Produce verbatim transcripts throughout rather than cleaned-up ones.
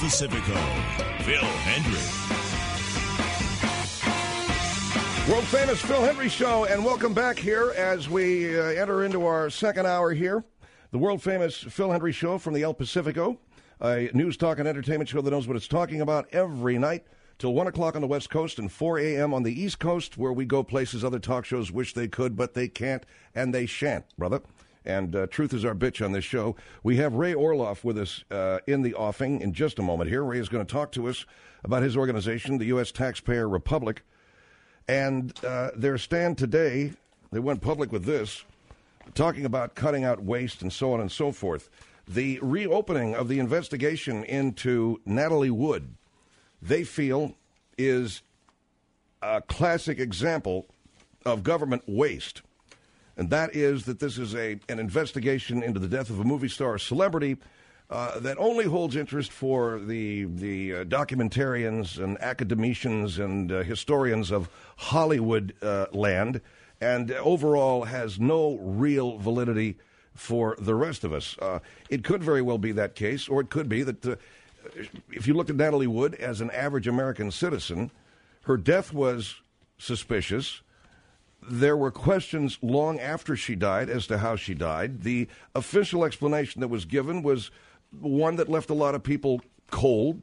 Pacifico, Phil Hendrie. World famous Phil Hendrie Show, and welcome back here as we uh, enter into our second hour here. The world famous Phil Hendrie Show from the El Pacifico, a news, talk, and entertainment show that knows what it's talking about every night till one o'clock on the West Coast and four a.m. on the East Coast, where we go places other talk shows wish they could, but they can't, and they shan't, brother. And uh, truth is our bitch on this show. We have Ray Orloff with us uh, in the offing in just a moment here. Ray is going to talk to us about his organization, the U S Taxpayer Republic. And uh, their stand today, they went public with this, talking about cutting out waste and so on and so forth. The reopening of the investigation into Natalie Wood, they feel, is a classic example of government waste. And that is that this is a an investigation into the death of a movie star, celebrity, uh, that only holds interest for the the uh, documentarians and academicians and uh, historians of Hollywood uh, land, and overall has no real validity for the rest of us. Uh, it could very well be that case, or it could be that uh, if you looked at Natalie Wood as an average American citizen, her death was suspicious. There were questions long after she died as to how she died. The official explanation that was given was one that left a lot of people cold.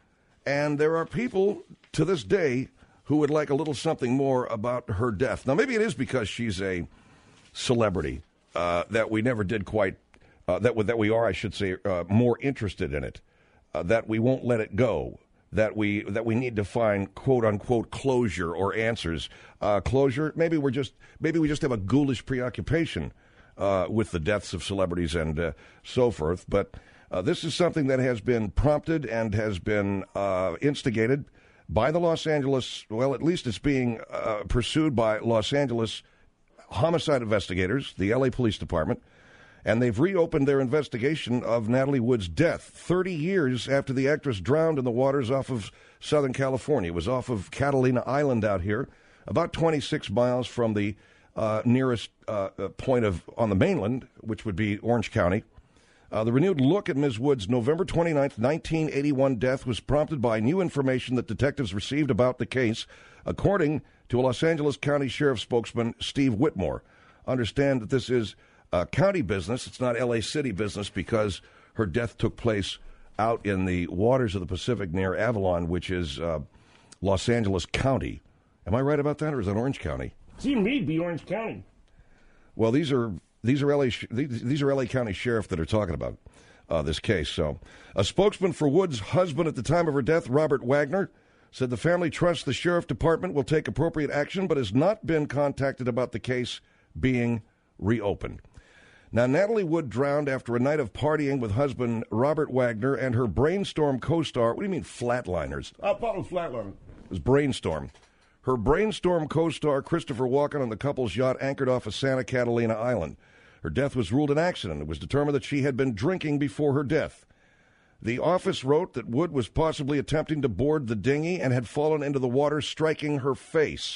And there are people to this day who would like a little something more about her death. Now, maybe it is because she's a celebrity uh, that we never did quite, uh, that, that we are, I should say, uh, more interested in it, uh, that we won't let it go. That we that we need to find quote unquote closure or answers. Uh, closure. Maybe we're just maybe we just have a ghoulish preoccupation uh, with the deaths of celebrities and uh, so forth. But uh, this is something that has been prompted and has been uh, instigated by the Los Angeles. Well, at least it's being uh, pursued by Los Angeles homicide investigators, the L A Police Department. And they've reopened their investigation of Natalie Wood's death thirty years after the actress drowned in the waters off of Southern California. It was off of Catalina Island out here, about twenty-six miles from the uh, nearest uh, point of on the mainland, which would be Orange County. Uh, the renewed look at Miz Wood's November twenty-ninth, nineteen eighty-one death was prompted by new information that detectives received about the case, according to a Los Angeles County Sheriff spokesman, Steve Whitmore. Understand that this is Uh, county business. It's not L A City business because her death took place out in the waters of the Pacific near Avalon, which is uh, Los Angeles County. Am I right about that, or is that Orange County? Seemed to me to be Orange County. Well, these are these are L A these, these are L A County Sheriff that are talking about uh, this case. So, a spokesman for Wood's husband at the time of her death, Robert Wagner, said the family trusts the Sheriff Department will take appropriate action, but has not been contacted about the case being reopened. Now, Natalie Wood drowned after a night of partying with husband Robert Wagner and her Brainstorm co-star. What do you mean, flatliners? I thought it was flatliners. It was Brainstorm. Her Brainstorm co-star, Christopher Walken, on the couple's yacht anchored off of Santa Catalina Island. Her death was ruled an accident. It was determined that she had been drinking before her death. The office wrote that Wood was possibly attempting to board the dinghy and had fallen into the water, striking her face.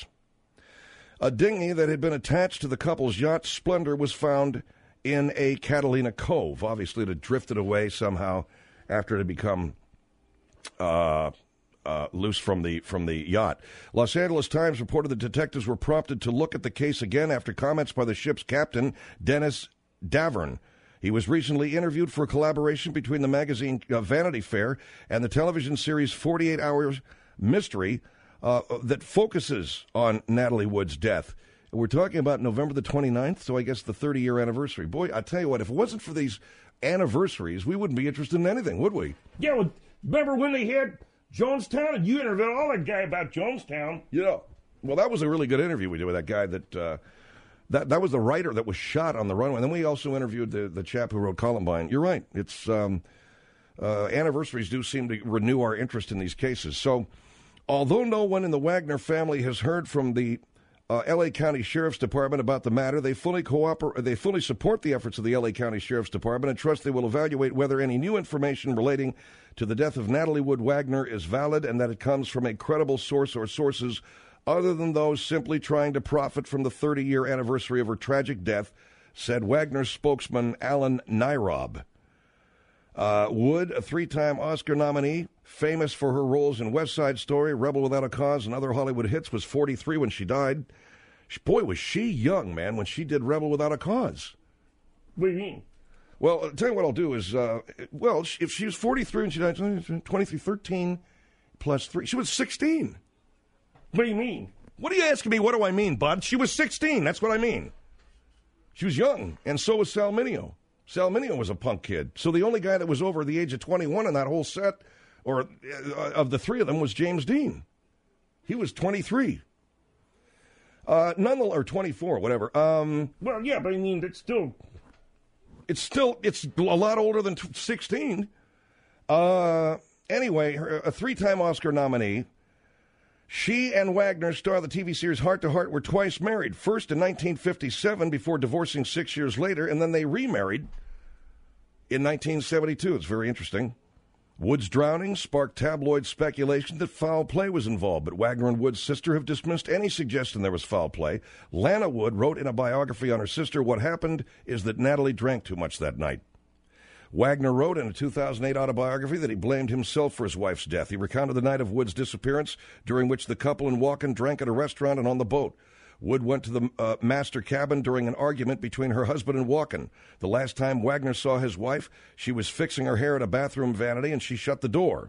A dinghy that had been attached to the couple's yacht, Splendor, was found in a Catalina Cove. Obviously, it had drifted away somehow after it had become uh, uh, loose from the from the yacht. Los Angeles Times reported that detectives were prompted to look at the case again after comments by the ship's captain, Dennis Davern. He was recently interviewed for a collaboration between the magazine uh, Vanity Fair and the television series forty-eight hours Mystery uh, that focuses on Natalie Wood's death. We're talking about November the twenty-ninth, so I guess the thirty-year anniversary. Boy, I tell you what, if it wasn't for these anniversaries, we wouldn't be interested in anything, would we? Yeah, well, remember when they had Jonestown, and you interviewed all that guy about Jonestown. Yeah. Well, that was a really good interview we did with that guy that, uh, that that was the writer that was shot on the runway. And then we also interviewed the, the chap who wrote Columbine. You're right. It's um, uh, anniversaries do seem to renew our interest in these cases. So, although no one in the Wagner family has heard from the Uh, L A County Sheriff's Department about the matter, They fully cooperate. They fully support the efforts of the L A County Sheriff's Department and trust they will evaluate whether any new information relating to the death of Natalie Wood Wagner is valid and that it comes from a credible source or sources other than those simply trying to profit from the thirty-year anniversary of her tragic death, said Wagner's spokesman Alan Nyrob. Uh, Wood, a three-time Oscar nominee, famous for her roles in West Side Story, Rebel Without a Cause, and other Hollywood hits, was forty-three when she died. Boy, was she young, man, when she did Rebel Without a Cause. What do you mean? Well, I'll tell you what I'll do is, uh, well, if she was forty-three when she died, twenty-three, thirteen plus three, she was sixteen. What do you mean? What are you asking me? What do I mean, bud? She was sixteen. That's what I mean. She was young, and so was Sal Mineo. Sal Mineo was a punk kid. So the only guy that was over the age of twenty-one in that whole set, or uh, of the three of them, was James Dean. He was twenty-three. Uh, none, or twenty-four, whatever. Um, well, yeah, but I mean, it's still... It's still, it's a lot older than sixteen. Uh, anyway, her, a three-time Oscar nominee. She and Wagner, star of the T V series Heart to Heart, were twice married. First in nineteen fifty-seven before divorcing six years later, and then they remarried in nineteen seventy-two. It's very interesting. Wood's drowning sparked tabloid speculation that foul play was involved, but Wagner and Wood's sister have dismissed any suggestion there was foul play. Lana Wood wrote in a biography on her sister, "What happened is that Natalie drank too much that night." Wagner wrote in a two thousand eight autobiography that he blamed himself for his wife's death. He recounted the night of Wood's disappearance, during which the couple in Walken drank at a restaurant and on the boat. Wood went to the uh, master cabin during an argument between her husband and Walken. The last time Wagner saw his wife, she was fixing her hair at a bathroom vanity, and she shut the door.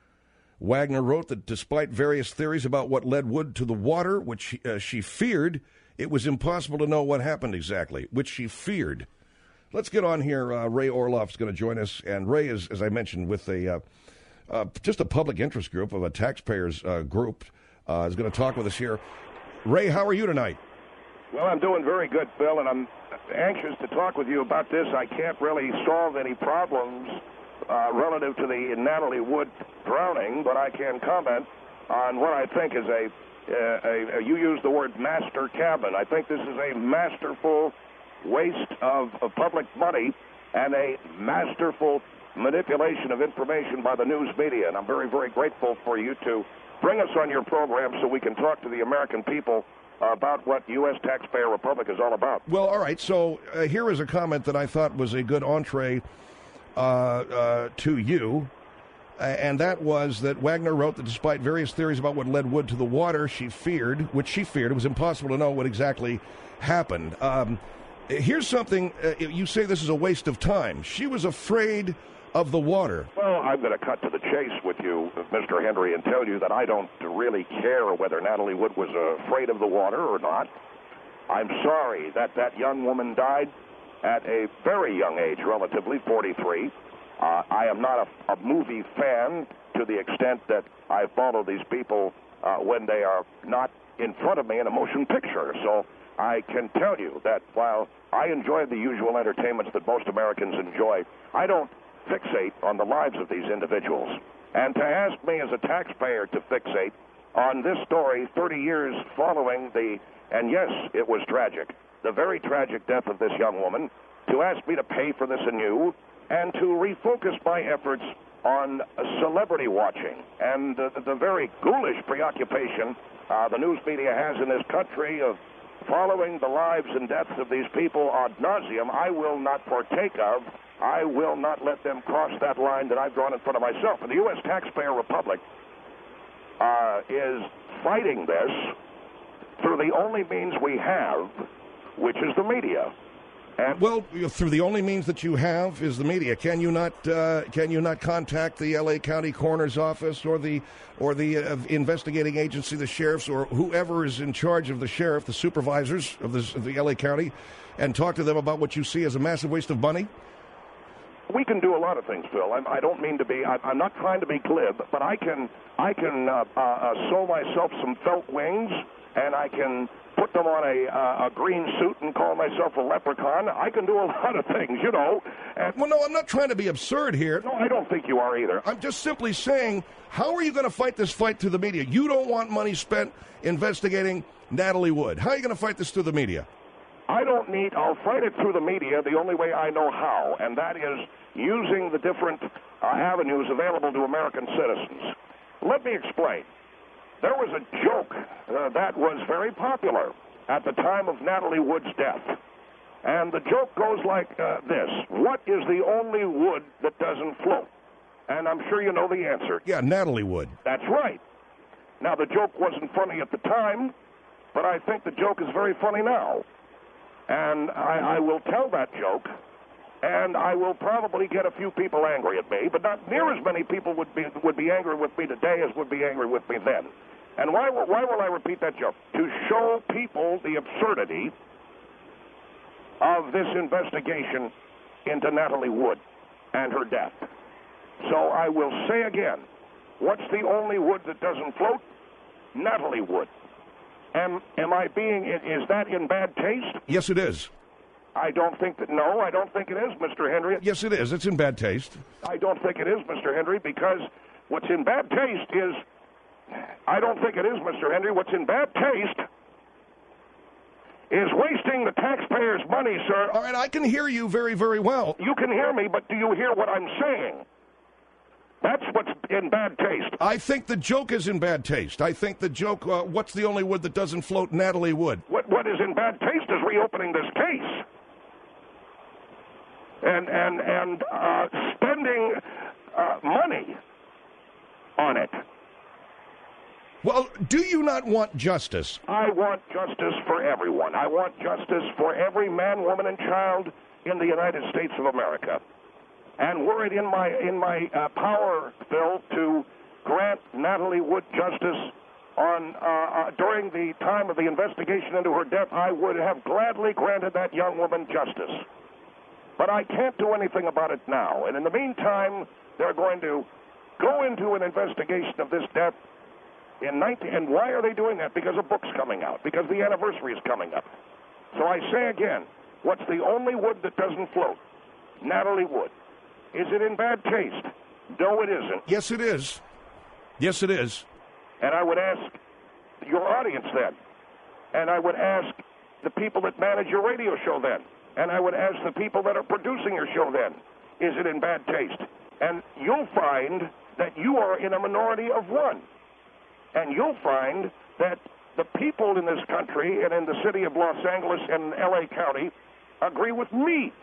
Wagner wrote that despite various theories about what led Wood to the water, which she, uh, she feared, it was impossible to know what happened exactly, which she feared. Let's get on here. Uh, Ray Orloff's going to join us, and Ray is, as I mentioned, with a uh, uh, just a public interest group of a taxpayers uh, group, uh, is going to talk with us here. Ray, how are you tonight? Well, I'm doing very good, Bill, and I'm anxious to talk with you about this. I can't really solve any problems uh, relative to the Natalie Wood drowning, but I can comment on what I think is a, uh, a, a you used the word master cabin. I think this is a masterful waste of, of public money and a masterful manipulation of information by the news media, and I'm very, very grateful for you to bring us on your program so we can talk to the American people about what U S Taxpayer Republic is all about. Well, all right. So uh, here is a comment that I thought was a good entree uh, uh, to you, uh, and that was that Wagner wrote that despite various theories about what led Wood to the water, she feared, which she feared, it was impossible to know what exactly happened. Um, here's something, uh, you say this is a waste of time. She was afraid of the water. Well, I'm going to cut to the chase with you, Mister Henry, and tell you that I don't really care whether Natalie Wood was uh, afraid of the water or not. I'm sorry that that young woman died at a very young age, relatively, forty-three. Uh, I am not a, a movie fan to the extent that I follow these people uh, when they are not in front of me in a motion picture. So I can tell you that while I enjoy the usual entertainments that most Americans enjoy, I don't fixate on the lives of these individuals. And to ask me as a taxpayer to fixate on this story thirty years following the, and yes, it was tragic, the very tragic death of this young woman, to ask me to pay for this anew and to refocus my efforts on celebrity watching and uh, the very ghoulish preoccupation uh, the news media has in this country of following the lives and deaths of these people ad nauseum, I will not partake of. I will not let them cross that line that I've drawn in front of myself. And the U S Taxpayer Republic uh, is fighting this through the only means we have, which is the media. And well, through the only means that you have is the media. Can you not? Uh, can you not contact the L A County Coroner's Office or the or the uh, investigating agency, the sheriffs, or whoever is in charge of the sheriff, the supervisors of, this, of the L A County, and talk to them about what you see as a massive waste of money? We can do a lot of things, Phil. I'm, I don't mean to be. I, I'm not trying to be glib, but I can. I can uh, uh, uh, sew myself some felt wings, and I can put them on a, uh, a green suit and call myself a leprechaun. I can do a lot of things, you know. And well, no, I'm not trying to be absurd here. No, I don't think you are either. I'm just simply saying, how are you going to fight this fight through the media? You don't want money spent investigating Natalie Wood. How are you going to fight this through the media? I don't need, I'll fight it through the media the only way I know how, and that is using the different uh, avenues available to American citizens. Let me explain. There was a joke uh, that was very popular at the time of Natalie Wood's death. And the joke goes like uh, this. What is the only wood that doesn't float? And I'm sure you know the answer. Yeah, Natalie Wood. That's right. Now, the joke wasn't funny at the time, but I think the joke is very funny now. And I, I will tell that joke, and I will probably get a few people angry at me, but not near as many people would be would be angry with me today as would be angry with me then. And why, why will I repeat that joke? To show people the absurdity of this investigation into Natalie Wood and her death. So I will say again, what's the only wood that doesn't float? Natalie Wood. Am, am I being, is that in bad taste? Yes, it is. I don't think that, no, I don't think it is, Mister Henry. Yes, it is. It's in bad taste. I don't think it is, Mister Henry, because what's in bad taste is, I don't think it is, Mister Henry, what's in bad taste is wasting the taxpayers' money, sir. All right, I can hear you very, very well. You can hear me, but do you hear what I'm saying? That's what's in bad taste. I think the joke is in bad taste. I think the joke, uh, what's the only wood that doesn't float? Natalie Wood. What What is in bad taste is reopening this case. And, and, and uh, spending uh, money on it. Well, do you not want justice? I want justice for everyone. I want justice for every man, woman, and child in the United States of America. And were it in my in my uh, power, Phil, to grant Natalie Wood justice on uh, uh, during the time of the investigation into her death, I would have gladly granted that young woman justice. But I can't do anything about it now. And in the meantime, they're going to go into an investigation of this death in nineteen. And why are they doing that? Because a book's coming out. Because the anniversary is coming up. So I say again, what's the only wood that doesn't float? Natalie Wood. Is it in bad taste? No, it isn't. Yes, it is. Yes, it is. And I would ask your audience then, and I would ask the people that manage your radio show then, and I would ask the people that are producing your show then, is it in bad taste? And you'll find that you are in a minority of one. And you'll find that the people in this country and in the city of Los Angeles and L A County agree with me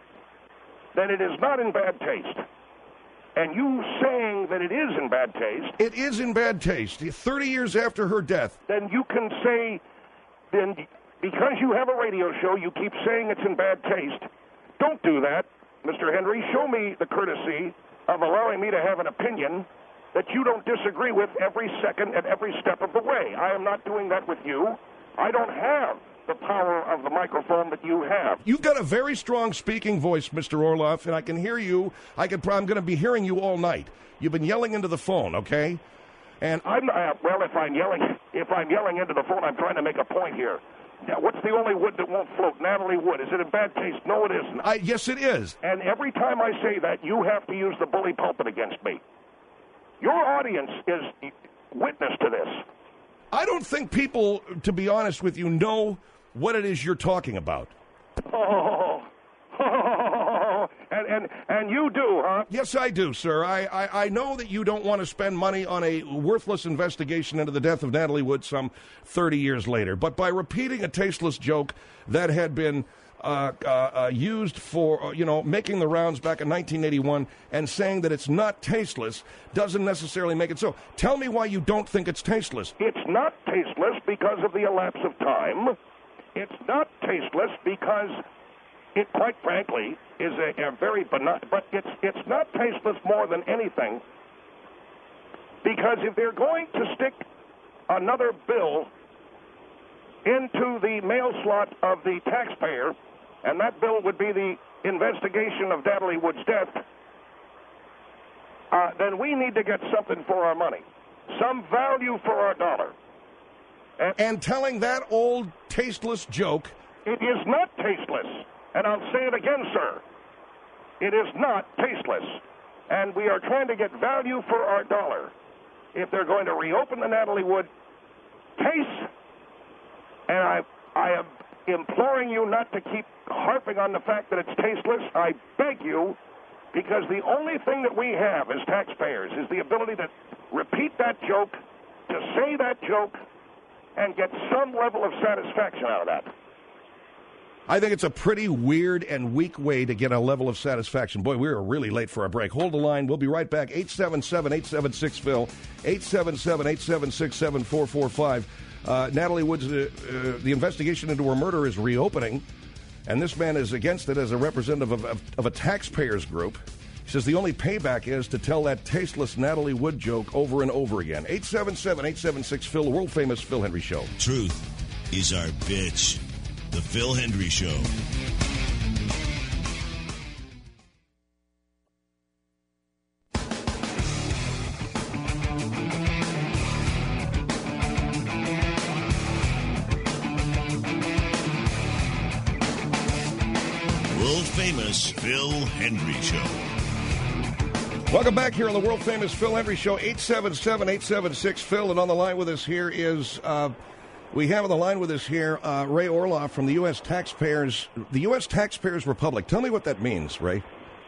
that it is not in bad taste. And you saying that it is in bad taste... It is in bad taste. thirty years after her death. Then you can say, then because you have a radio show, you keep saying it's in bad taste. Don't do that, Mister Henry. Show me the courtesy of allowing me to have an opinion that you don't disagree with every second and every step of the way. I am not doing that with you. I don't have the power of the microphone that you have. You've got a very strong speaking voice, Mister Orloff, and I can hear you. I can, I'm going to be hearing you all night. You've been yelling into the phone, okay? And I'm uh, well. If I'm yelling, if I'm yelling into the phone, I'm trying to make a point here. Now, what's the only wood that won't float? Natalie Wood. Is it in bad taste? No, it isn't. I, yes, it is. And every time I say that, you have to use the bully pulpit against me. Your audience is witness to this. I don't think people, to be honest with you, know what it is you're talking about. Oh, oh, and, and, and you do, huh? Yes, I do, sir. I, I, I know that you don't want to spend money on a worthless investigation into the death of Natalie Wood some thirty years later. But by repeating a tasteless joke that had been uh, uh, uh, used for, uh, you know, making the rounds back in nineteen eighty-one and saying that it's not tasteless doesn't necessarily make it so. Tell me why you don't think it's tasteless. It's not tasteless because of the elapse of time. It's not tasteless because it, quite frankly, is a, a very benign, but it's it's not tasteless more than anything because if they're going to stick another bill into the mail slot of the taxpayer, and that bill would be the investigation of Natalie Wood's death, uh, then we need to get something for our money, some value for our dollar. And, and telling that old tasteless joke. It is not tasteless. And I'll say it again, sir. It is not tasteless. And we are trying to get value for our dollar. If they're going to reopen the Natalie Wood case, and I, I am imploring you not to keep harping on the fact that it's tasteless, I beg you, because the only thing that we have as taxpayers is the ability to repeat that joke, to say that joke, and get some level of satisfaction out of that. I think it's a pretty weird and weak way to get a level of satisfaction. Boy, we are really late for our break. Hold the line. We'll be right back. eight seven seven, eight seven six, Phil. eight seven seven, eight seven six, seven four four five. Uh, Natalie Wood's, uh, uh, the investigation into her murder is reopening, and this man is against it as a representative of, of, of a taxpayers group. He says the only payback is to tell that tasteless Natalie Wood joke over and over again. eight seven seven, eight seven six, Phil, the world-famous Phil Hendry Show. Truth is our bitch. The Phil Hendry Show. World-famous Phil Hendry Show. Welcome back here on the world-famous Phil Hendry Show, eight seven seven, eight seven six, Phil. And on the line with us here is... Uh, We have on the line with us here uh, Ray Orloff from the U S Taxpayers, the U S Taxpayers Republic. Tell me what that means, Ray.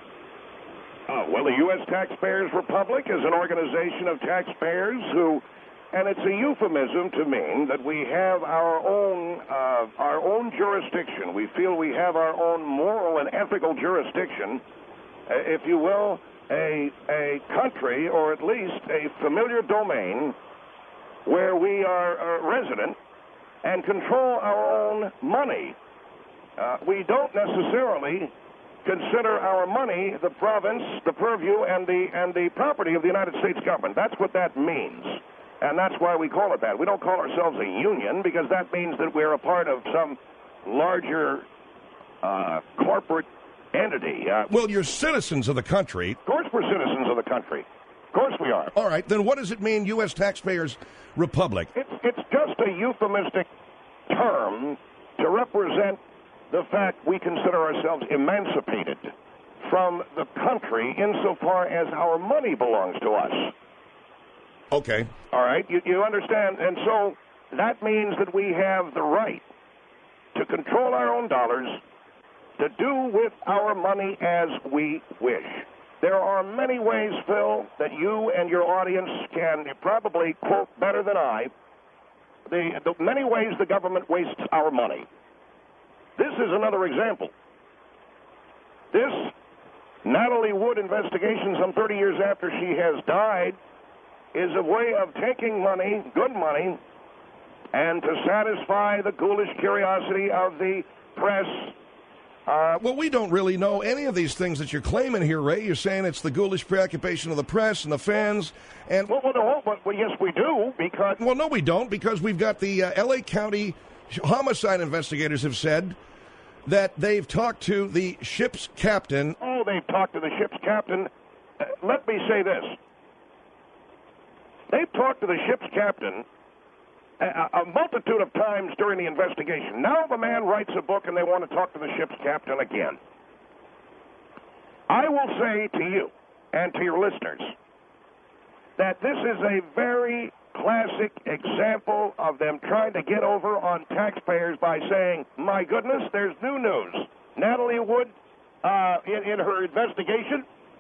Oh, well, the U S Taxpayers Republic is an organization of taxpayers who, and it's a euphemism to mean that we have our own uh, our own jurisdiction. We feel we have our own moral and ethical jurisdiction, uh, if you will, a a country or at least a familiar domain where we are uh, resident and control our own money. Uh, we don't necessarily consider our money the province, the purview, and the and the property of the United States government. That's what that means, and that's why we call it that. We don't call ourselves a union because that means that we're a part of some larger uh, corporate entity. Uh, well, you're citizens of the country. Of course we're citizens of the country. Of course we are. All right, then what does it mean, U S Taxpayers Republic? It's, it's just a euphemistic term to represent the fact we consider ourselves emancipated from the country insofar as our money belongs to us. Okay. All right, you, you understand? And so that means that we have the right to control our own dollars, to do with our money as we wish. There are many ways, Phil, that you and your audience can probably quote better than I. The, the many ways the government wastes our money. This is another example. This Natalie Wood investigation, some thirty years after she has died, is a way of taking money, good money, and to satisfy the ghoulish curiosity of the press. Uh, well, we don't really know any of these things that you're claiming here, Ray. You're saying it's the ghoulish preoccupation of the press and the fans. And well, well, no, but, well, yes, we do, because... Well, no, we don't, because we've got the uh, L A County homicide investigators have said that they've talked to the ship's captain. Oh, they've talked to the ship's captain. Uh, let me say this. They've talked to the ship's captain a, a multitude of times during the investigation. Now the man writes a book and they want to talk to the ship's captain again. I will say to you and to your listeners that this is a very classic example of them trying to get over on taxpayers by saying, my goodness, there's new news. Natalie Wood, uh, in, in her investigation,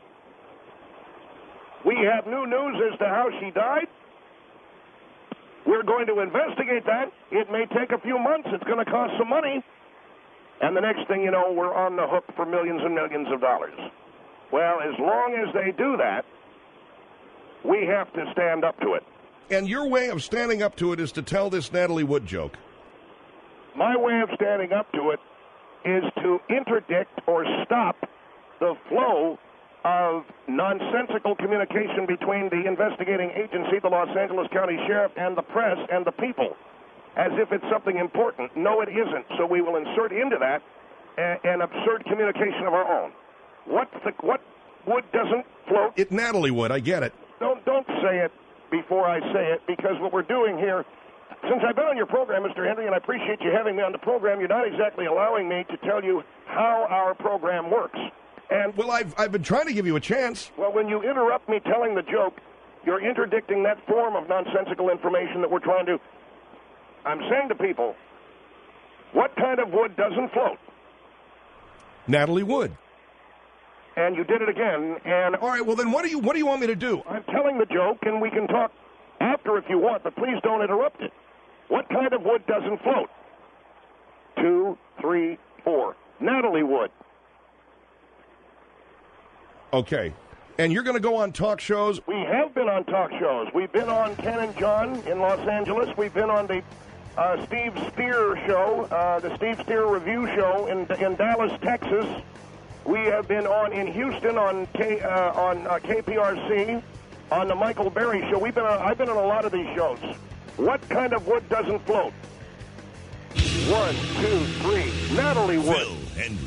we have new news as to how she died. We're going to investigate that. It may take a few months. It's going to cost some money. And the next thing you know, we're on the hook for millions and millions of dollars. Well, as long as they do that, we have to stand up to it. And your way of standing up to it is to tell this Natalie Wood joke. My way of standing up to it is to interdict or stop the flow of nonsensical communication between the investigating agency, the Los Angeles County Sheriff, and the press and the people, as if it's something important. No, it isn't. So we will insert into that a, an absurd communication of our own. What the, what Wood doesn't float? It Natalie Wood, I get it. Don't don't say it before I say it, because what we're doing here, since I've been on your program, Mister Hendry, and I appreciate you having me on the program, you're not exactly allowing me to tell you how our program works. And well, I've I've been trying to give you a chance. Well, when you interrupt me telling the joke, you're interdicting that form of nonsensical information that we're trying to. I'm saying to people, what kind of wood doesn't float? Natalie Wood. And you did it again. And all right, well then, what do you what do you want me to do? I'm telling the joke, and we can talk after if you want, but please don't interrupt it. What kind of wood doesn't float? Two, three, for. Natalie Wood. Okay. And you're going to go on talk shows? We have been on talk shows. We've been on Ken and John in Los Angeles. We've been on the uh, Steve Steer show, uh, the Steve Steer Review show in in Dallas, Texas. We have been on in Houston on K, uh, on uh, K P R C, on the Michael Berry show. We've been on, I've been on a lot of these shows. What kind of wood doesn't float? One, two, three. Natalie Wood. Phil Hendrie.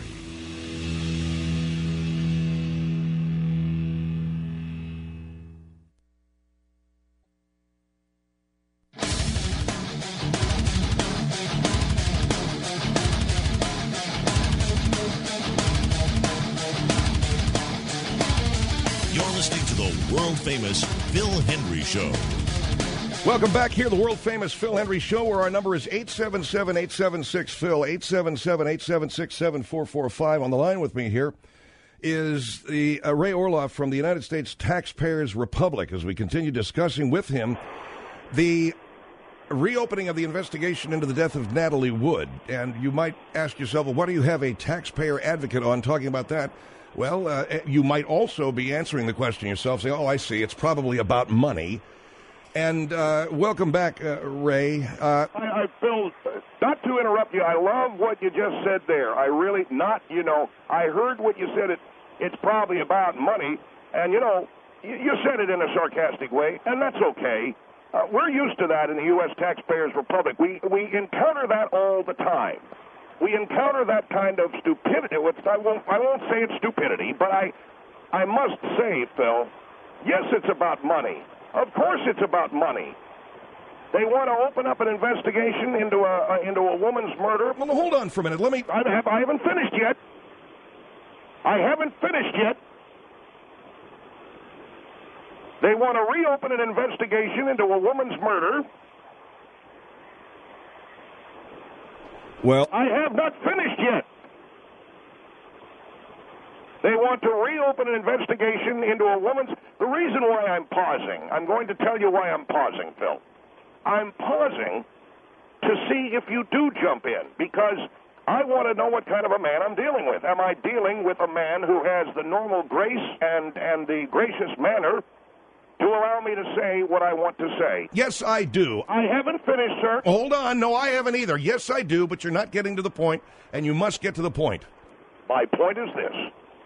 World-famous Phil Hendrie Show. Welcome back here, the world-famous Phil Hendrie Show, where our number is eight seven seven, eight seven six, Phil, eight seven seven, eight seven six, seven four four five. On the line with me here is the uh, Ray Orloff from the United States Taxpayers Republic, as we continue discussing with him the reopening of the investigation into the death of Natalie Wood. And you might ask yourself, well, why do you have a taxpayer advocate on talking about that? Well, uh, you might also be answering the question yourself, saying, oh, I see, it's probably about money. And uh, welcome back, uh, Ray. Uh, I, I, Phil, not to interrupt you, I love what you just said there. I really, not, you know, I heard what you said, it, it's probably about money. And, you know, you, you said it in a sarcastic way, and that's okay. Uh, we're used to that in the U S Taxpayers Republic. We, we encounter that all the time. We encounter that kind of stupidity. I won't, I won't say it's stupidity, but I, I must say, Phil, yes, it's about money. Of course it's about money. They want to open up an investigation into a, into a woman's murder. Well, hold on for a minute. Let me... I, have, I haven't finished yet. I haven't finished yet. They want to reopen an investigation into a woman's murder. Well, I have not finished yet. They want to reopen an investigation into a woman's... The reason why I'm pausing, I'm going to tell you why I'm pausing, Phil. I'm pausing to see if you do jump in, because I want to know what kind of a man I'm dealing with. Am I dealing with a man who has the normal grace and, and the gracious manner to allow me to say what I want to say? Yes, I do. I haven't finished, sir. Hold on. No, I haven't either. Yes, I do, but you're not getting to the point, and you must get to the point. My point is this.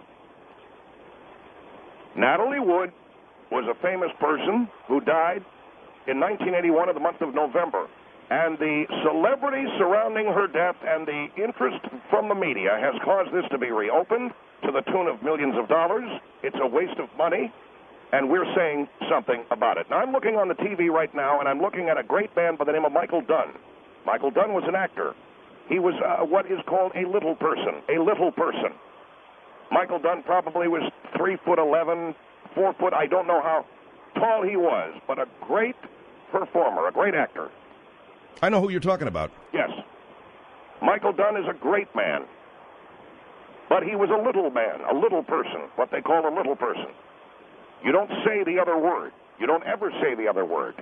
Natalie Wood was a famous person who died in nineteen eighty-one in the month of November. And the celebrity surrounding her death and the interest from the media has caused this to be reopened to the tune of millions of dollars. It's a waste of money. And we're saying something about it. Now, I'm looking on the T V right now, and I'm looking at a great man by the name of Michael Dunn. Michael Dunn was an actor. He was uh, what is called a little person, a little person. Michael Dunn probably was three foot eleven, four foot, I don't know how tall he was, but a great performer, a great actor. I know who you're talking about. Yes. Michael Dunn is a great man. But he was a little man, a little person, what they call a little person. You don't say the other word. You don't ever say the other word.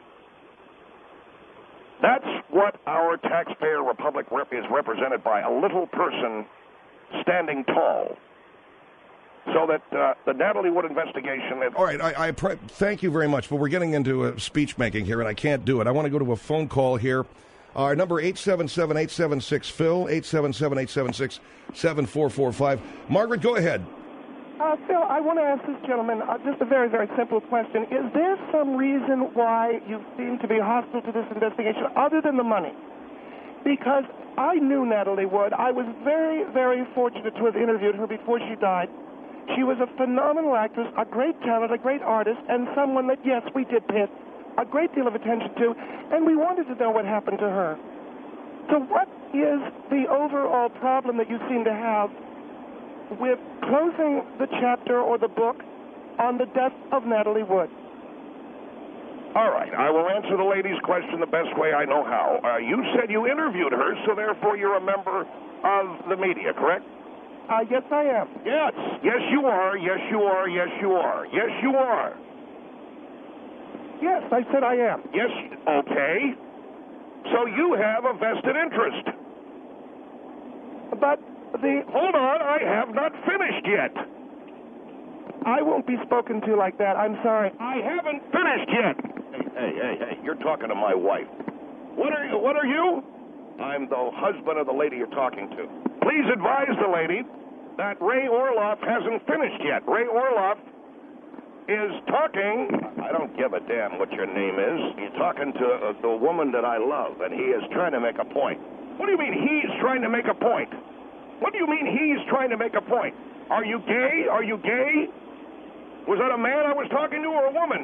That's what our taxpayer republic rep is represented by, a little person standing tall. So that uh, the Natalie Wood investigation... All right, I, I pre- thank you very much, but we're getting into uh, speech-making here, and I can't do it. I want to go to a phone call here. Our number, eight seven seven, eight seven six, Phil, eight seven seven, eight seven six, seven four four five. Margaret, go ahead. Uh, Phil, I want to ask this gentleman uh, just a very, very simple question. Is there some reason why you seem to be hostile to this investigation other than the money? Because I knew Natalie Wood. I was very, very fortunate to have interviewed her before she died. She was a phenomenal actress, a great talent, a great artist, and someone that, yes, we did pay a great deal of attention to, and we wanted to know what happened to her. So what is the overall problem that you seem to have with closing the chapter or the book on the death of Natalie Wood? All right, I will answer the lady's question the best way I know how. Uh, you said you interviewed her, so therefore you're a member of the media, correct? Uh, yes, I am. Yes. Yes, you are. Yes, you are. Yes, you are. Yes, you are. Yes, I said I am. Yes, okay. So you have a vested interest. But The Hold on, I have not finished yet. I won't be spoken to like that. I'm sorry. I haven't finished yet. Hey, hey, hey, hey, you're talking to my wife. What are you? What are you? I'm the husband of the lady you're talking to. Please advise the lady that Ray Orloff hasn't finished yet. Ray Orloff is talking. I don't give a damn what your name is. He's talking to uh, the woman that I love, and he is trying to make a point. What do you mean he's trying to make a point? What do you mean he's trying to make a point? Are you gay? Are you gay? Was that a man I was talking to or a woman?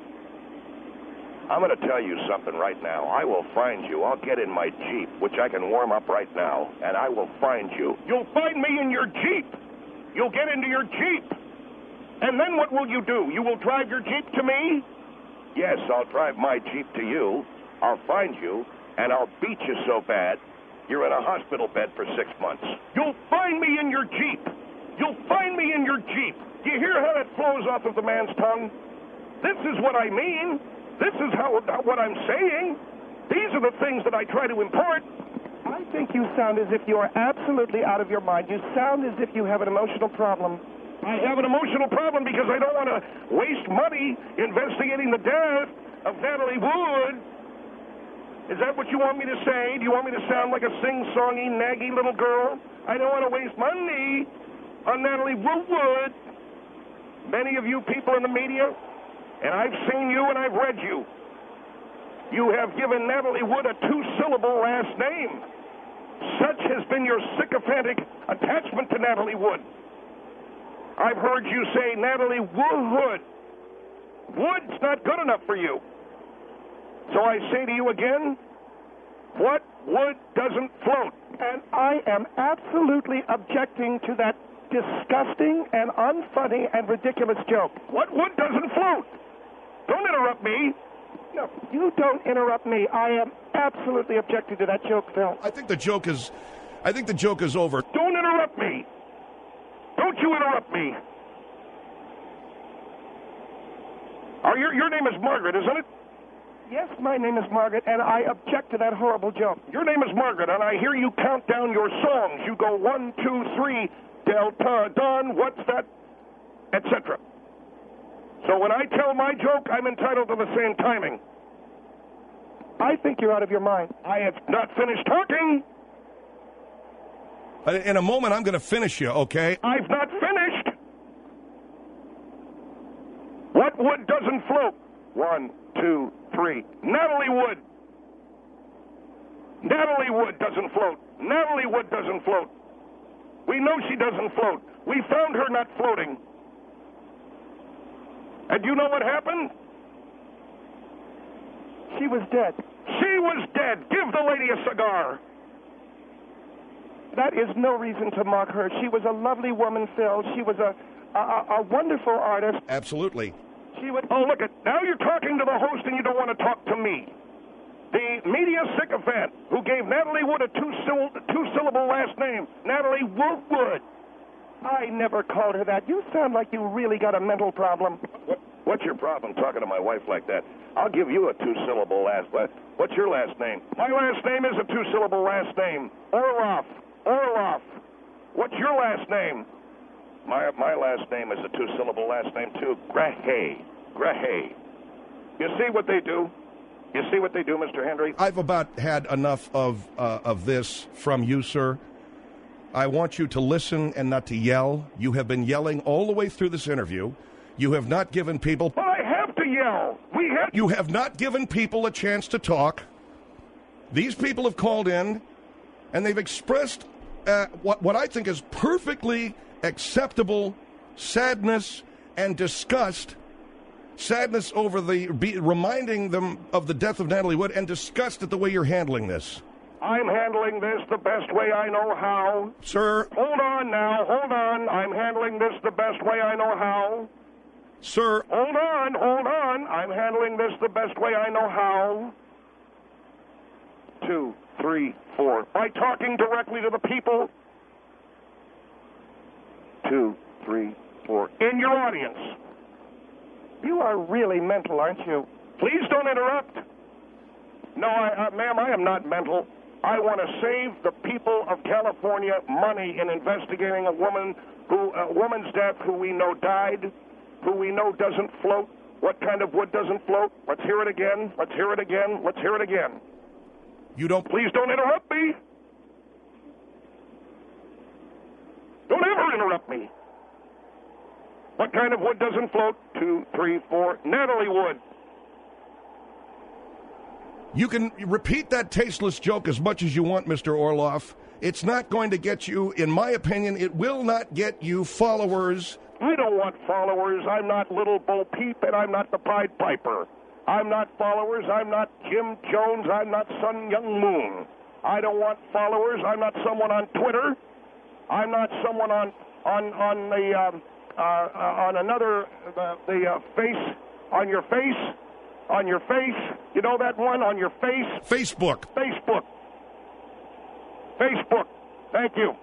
I'm going to tell you something right now. I will find you. I'll get in my Jeep, which I can warm up right now, and I will find you. You'll find me in your Jeep. You'll get into your Jeep. And then what will you do? You will drive your Jeep to me? Yes, I'll drive my Jeep to you. I'll find you, and I'll beat you so bad you're in a hospital bed for six months. You'll find me in your Jeep. You'll find me in your Jeep. Do you hear how that flows off of the man's tongue? This is what I mean. This is how what I'm saying. These are the things that I try to impart. I think you sound as if you are absolutely out of your mind. You sound as if you have an emotional problem. I have an emotional problem because I don't want to waste money investigating the death of Natalie Wood. Is that what you want me to say? Do you want me to sound like a sing-songy, naggy little girl? I don't want to waste money on Natalie Wood. Many of you people in the media, and I've seen you and I've read you, you have given Natalie Wood a two-syllable last name. Such has been your sycophantic attachment to Natalie Wood. I've heard you say Natalie Wood. Wood's not good enough for you. So I say to you again, what wood doesn't float? And I am absolutely objecting to that disgusting and unfunny and ridiculous joke. What wood doesn't float? Don't interrupt me. No, you don't interrupt me. I am absolutely objecting to that joke, Phil. I think the joke is, I think the joke is over. Don't interrupt me. Don't you interrupt me. Are your your name is Margaret, isn't it? Yes, my name is Margaret, and I object to that horrible joke. Your name is Margaret, and I hear you count down your songs. You go one, two, three, Delta, Dawn, what's that, et cetera. So when I tell my joke, I'm entitled to the same timing. I think you're out of your mind. I have not finished talking. In a moment, I'm going to finish you, okay? I've not finished. What wood doesn't float? One, two, three. Natalie Wood. Natalie Wood doesn't float. Natalie Wood doesn't float. We know she doesn't float. We found her not floating. And you know what happened? She was dead. She was dead. Give the lady a cigar. That is no reason to mock her. She was a lovely woman, Phil. She was a a, a wonderful artist. Absolutely. She would. Oh, look, at now you're talking to the host and you don't want to talk to me. The media sycophant who gave Natalie Wood a two-syllable, two-syllable last name, Natalie Wood. I never called her that. You sound like you really got a mental problem. What, what's your problem talking to my wife like that? I'll give you a two-syllable last. What's your last name? My last name is a two-syllable last name. Orloff. Orloff. What's your last name? My my last name is a two-syllable last name, too. Grahay. Grahay. You see what they do? You see what they do, Mister Henry? I've about had enough of uh, of this from you, sir. I want you to listen and not to yell. You have been yelling all the way through this interview. You have not given people... Well, I have to yell. We have... You have not given people a chance to talk. These people have called in, and they've expressed uh, what, what I think is perfectly acceptable sadness and disgust. Sadness over the... Be, reminding them of the death of Natalie Wood, and disgust at the way you're handling this. I'm handling this the best way I know how. Sir. Hold on now. Hold on. I'm handling this the best way I know how. Sir. Hold on. Hold on. I'm handling this the best way I know how. Two, three, four. By talking directly to the people. Two, three, four. In your audience. You are really mental, aren't you? Please don't interrupt. No, I, uh, ma'am, I am not mental. I want to save the people of California money in investigating a woman who, a woman's death who we know died, who we know doesn't float. What kind of wood doesn't float? Let's hear it again. Let's hear it again. Let's hear it again. You don't... Please don't interrupt me. Don't ever interrupt me. What kind of wood doesn't float? Two, three, four. Natalie Wood. You can repeat that tasteless joke as much as you want, Mister Orloff. It's not going to get you, in my opinion, it will not get you followers. I don't want followers. I'm not Little Bo Peep, and I'm not the Pied Piper. I'm not followers. I'm not Jim Jones. I'm not Sun Young Moon. I don't want followers. I'm not someone on Twitter. I'm not someone on on on the um, uh, uh, on another uh, the uh, face on your face on your face. You know that one on your face. Facebook. Facebook. Facebook. Thank you.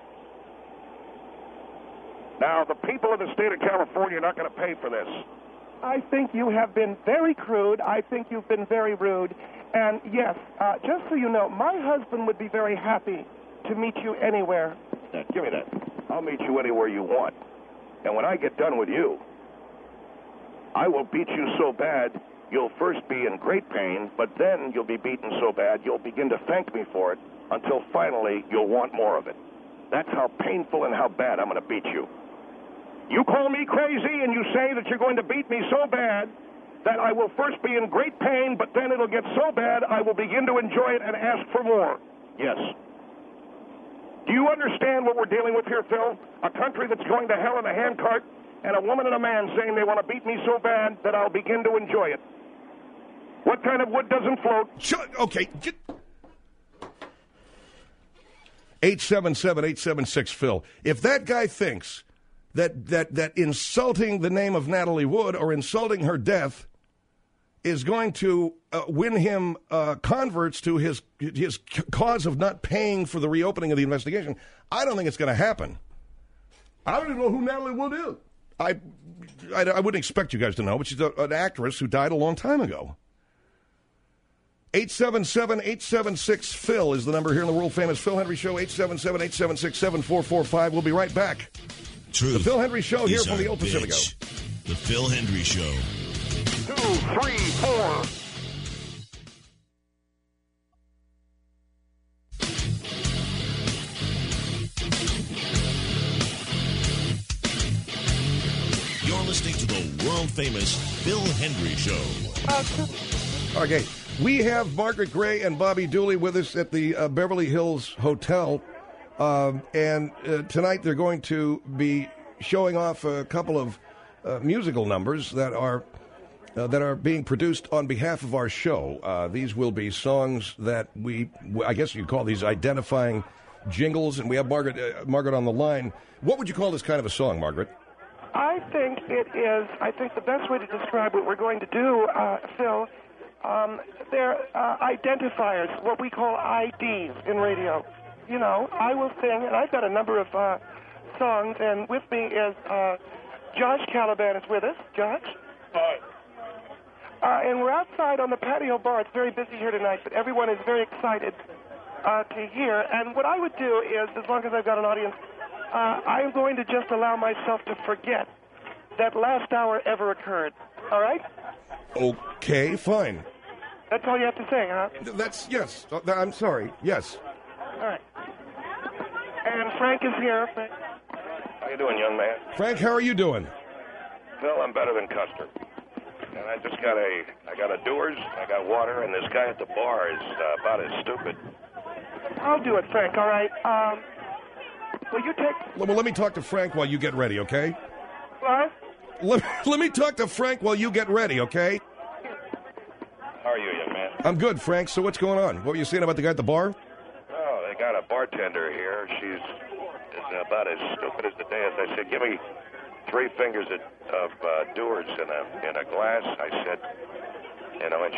Now, the people of the state of California are not going to pay for this. I think you have been very crude. I think you've been very rude. And yes, uh, just so you know, my husband would be very happy to meet you anywhere. Now, give me that. I'll meet you anywhere you want. And when I get done with you, I will beat you so bad, you'll first be in great pain, but then you'll be beaten so bad, you'll begin to thank me for it, until finally you'll want more of it. That's how painful and how bad I'm going to beat you. You call me crazy and you say that you're going to beat me so bad that I will first be in great pain, but then it'll get so bad I will begin to enjoy it and ask for more. Yes. Do you understand what we're dealing with here, Phil? A country that's going to hell in a handcart, and a woman and a man saying they want to beat me so bad that I'll begin to enjoy it. What kind of wood doesn't float? Shut, okay. Get... eight seven seven, eight seven six, Phil. If that guy thinks that, that, that insulting the name of Natalie Wood or insulting her death is going to uh, win him uh, converts to his his cause of not paying for the reopening of the investigation, I don't think it's going to happen. I don't even know who Natalie Wood is. I, I, I wouldn't expect you guys to know, but she's a, an actress who died a long time ago. eight seven seven, eight seven six, Phil is the number here in the world-famous Phil Hendry Show, eight seven seven, eight seven six, seven four four five. We'll be right back. Truth. The Phil Hendry Show here is from the our El Pacifico. bitch. The Phil Hendry Show. Two, three, four. You're listening to the world-famous Phil Hendry Show. Okay, we have Margaret Gray and Bobby Dooley with us at the uh, Beverly Hills Hotel, um, and uh, tonight they're going to be showing off a couple of uh, musical numbers that are uh, that are being produced on behalf of our show. Uh, these will be songs that we, I guess you'd call these identifying jingles, and we have Margaret uh, Margaret on the line. What would you call this kind of a song, Margaret? I think it is, I think the best way to describe what we're going to do, uh, Phil, um, they're uh, identifiers, what we call I Ds in radio. You know, I will sing, and I've got a number of uh, songs, and with me is uh, Josh Caliban is with us. Josh? Hi. Uh, and we're outside on the patio bar. It's very busy here tonight, but everyone is very excited uh, to hear. And what I would do is, as long as I've got an audience, uh, I'm going to just allow myself to forget that last hour ever occurred. All right? Okay, fine. That's all you have to say, huh? That's, yes. Uh, I'm sorry. Yes. All right. And Frank is here. Frank. How you doing, young man? Frank, how are you doing? Phil, I'm better than Custer. And I just got a, I got a Dewar's, I got water, and this guy at the bar is uh, about as stupid. I'll do it, Frank, all right? Um, will you take... Well, let me talk to Frank while you get ready, okay? What? Let, let me talk to Frank while you get ready, okay? How are you, young man? I'm good, Frank. So what's going on? What were you saying about the guy at the bar? Oh, they got a bartender here. She's is about as stupid as the day is. I said, give me three fingers of, of uh, Dewar's in a in a glass. I said, you know, and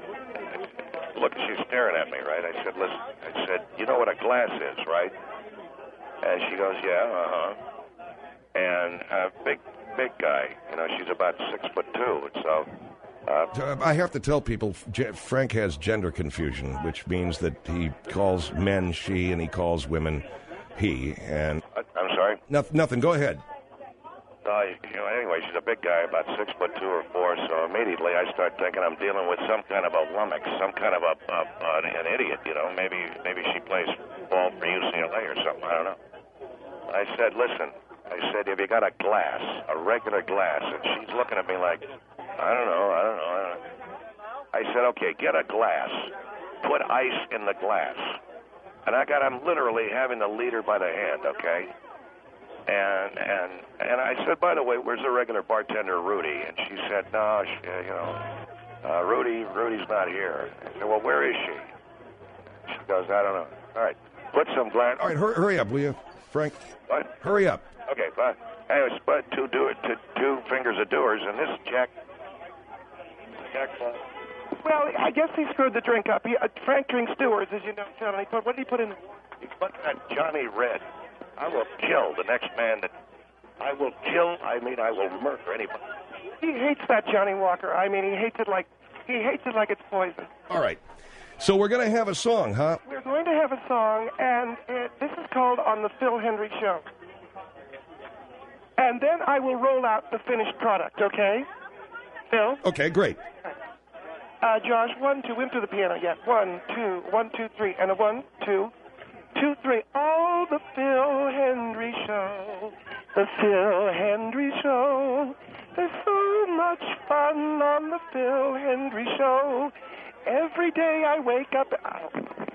she look, she's staring at me, right? I said, listen, I said, you know what a glass is, right? And she goes, yeah, uh huh. And a big, big guy, you know, she's about six foot two. And so Uh, I have to tell people, J- Frank has gender confusion, which means that he calls men she and he calls women he. And I, I'm sorry? no, nothing. Go ahead. Uh, you know, anyway, she's a big guy, about six foot two or four, so immediately I start thinking I'm dealing with some kind of a lummox, some kind of a, a, a an idiot, you know. Maybe maybe she plays ball for U C L A or something, I don't know. I said, listen, I said, have you got a glass, a regular glass? And she's looking at me like, I don't know, I don't know, I don't know. I said, okay, get a glass. Put ice in the glass. And I got, I'm literally having to lead her by the hand, okay? And and and I said, by the way, where's the regular bartender, Rudy? And she said, no, she, you know, uh, Rudy, Rudy's not here. I said, well, where is she? She goes, I don't know. All right, put some glass. All right, hurry, hurry up, will you, Frank? What? Hurry up. Okay, fine. Anyway, spud two do it, two, two fingers of doers, and this Jack. Jack. Uh, Well, I guess he screwed the drink up. He, uh, Frank drinks Stewards, as you know, John. He put, what did he put in? he put that Johnny Red. I will kill the next man that. I will kill. I mean, I will murder anybody. He hates that Johnny Walker. I mean, he hates it like he hates it like it's poison. All right. So we're going to have a song, huh? We're going to have a song, and it, this is called "On the Phil Hendry Show." And then I will roll out the finished product. Okay, Phil? Okay, great. Uh, Josh, one, two, into the piano. Yeah, one, two, one, two, three, and a one, two, two, three. Oh, the Phil Hendry Show, the Phil Hendry Show. There's so much fun on the Phil Hendry Show. Every day I wake up. Oh.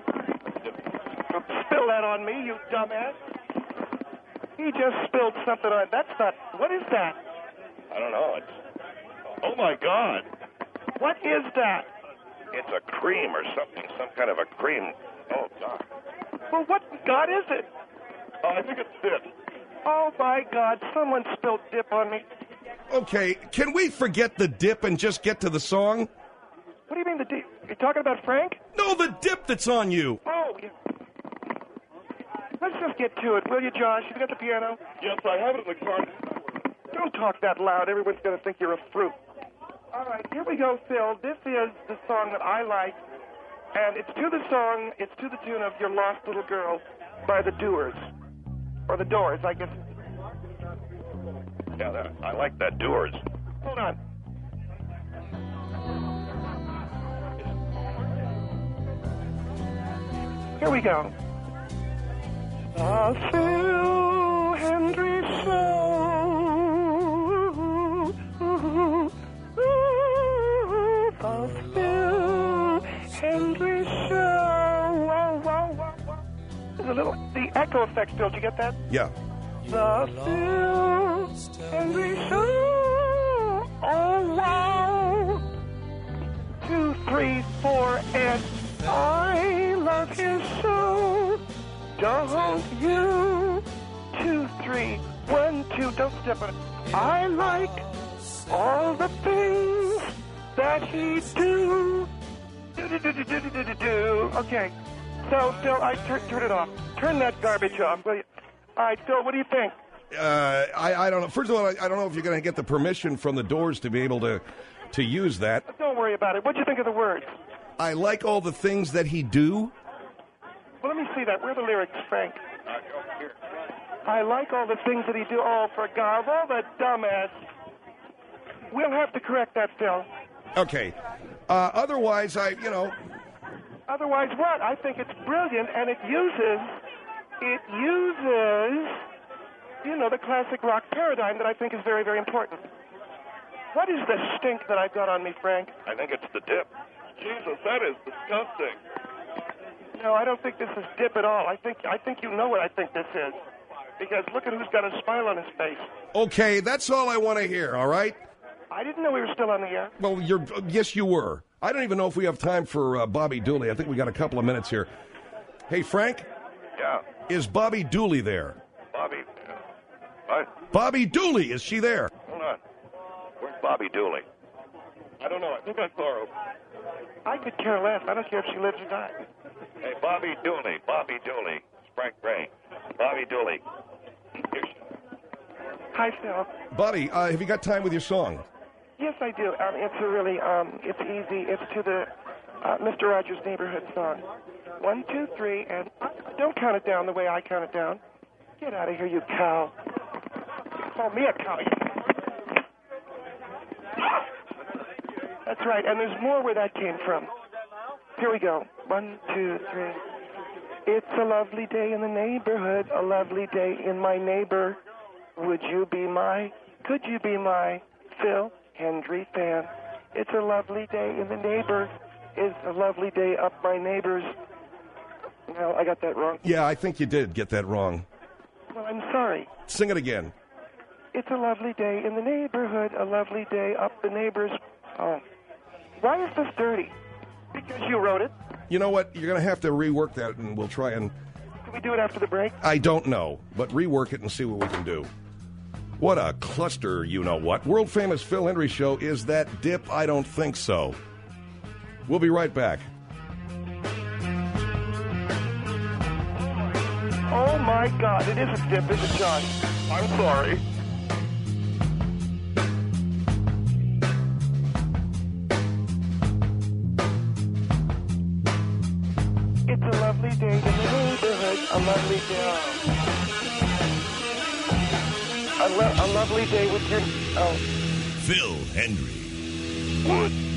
Spill that on me, you dumbass. He just spilled something on. That's not. What is that? I don't know. It's. Oh my God. What is that? It's a cream or something. Some kind of a cream. Oh God. Well, what God is it? Oh, I think it's dip. Oh my God! Someone spilled dip on me. Okay, can we forget the dip and just get to the song? What do you mean the dip? You're talking about Frank? No, the dip that's on you. Oh, yeah. Let's just get to it, will you, Josh? You got the piano? Yes, I have it in the car. Don't talk that loud. Everyone's going to think you're a fruit. All right, here we go, Phil. This is the song that I like, and it's to the song, it's to the tune of Your Lost Little Girl by the Doers. Or the Doors, I guess. Yeah, that, I like that Doers. Hold on. Here we go. The Phil Hendry Show. The Phil Hendry Show. Whoa, whoa, whoa, whoa. There's a little, the echo effect still. Did you get that? Yeah. The Phil Hendry Show. Oh, wow. Two, three, four, and I love his show. Don't you? Two, three, one, two, don't step on it. I like all the things that he do. Do, do, do, do, do, do, do, do. Okay. So, Phil, I tur- turn it off. Turn that garbage off, will you? All right, Phil, what do you think? Uh, I, I don't know. First of all, I, I don't know if you're going to get the permission from the Doors to be able to, to use that. Don't worry about it. What'd you think of the words? I like all the things that he do. Well, let me see that. Where are the lyrics, Frank? I like all the things that he do. Oh, for God, all the dumbass. We'll have to correct that, Phil. Okay. Uh, otherwise, I, you know. Otherwise, what? I think it's brilliant, and it uses, it uses, you know, the classic rock paradigm that I think is very, very important. What is the stink that I've got on me, Frank? I think it's the dip. Jesus, that is disgusting. No, I don't think this is dip at all. I think I think you know what I think this is. Because look at who's got a smile on his face. Okay, that's all I want to hear, all right? I didn't know we were still on the air. Well, you're, yes, you were. I don't even know if we have time for uh, Bobby Dooley. I think we got a couple of minutes here. Hey, Frank? Yeah. Is Bobby Dooley there? Bobby. Uh, what? Bobby Dooley, is she there? Hold on. Where's Bobby Dooley? I don't know. I think I saw her. I could care less. I don't care if she lives or dies. Hey, Bobby Dooley. Bobby Dooley. It's Frank Gray. Bobby Dooley. Hi, Phil. Bobby, uh, have you got time with your song? Yes, I do. Um, it's a really, um, it's easy. It's to the uh, Mister Rogers Neighborhood song. One, two, three, and don't count it down the way I count it down. Get out of here, you cow. Call me a cow. That's right, and there's more where that came from. Here we go. One, two, three. It's a lovely day in the neighborhood, a lovely day in my neighbor. Would you be my, could you be my Phil Hendrie fan? It's a lovely day in the neighbor. It's a lovely day up my neighbors. No, I got that wrong. Yeah, I think you did get that wrong. Well, I'm sorry. Sing it again. It's a lovely day in the neighborhood, a lovely day up the neighbors. Oh. Why is this dirty? Because you wrote it. You know what? You're going to have to rework that, and we'll try and... Can we do it after the break? I don't know, but rework it and see what we can do. What a cluster, you-know-what. World-famous Phil Hendrie Show. Is that dip? I don't think so. We'll be right back. Oh, my God. It is a dip, is it, John? I'm sorry. It's a lovely day in the neighborhood, a lovely day. A, lo- a lovely day with your... Oh. Phil Hendrie. What?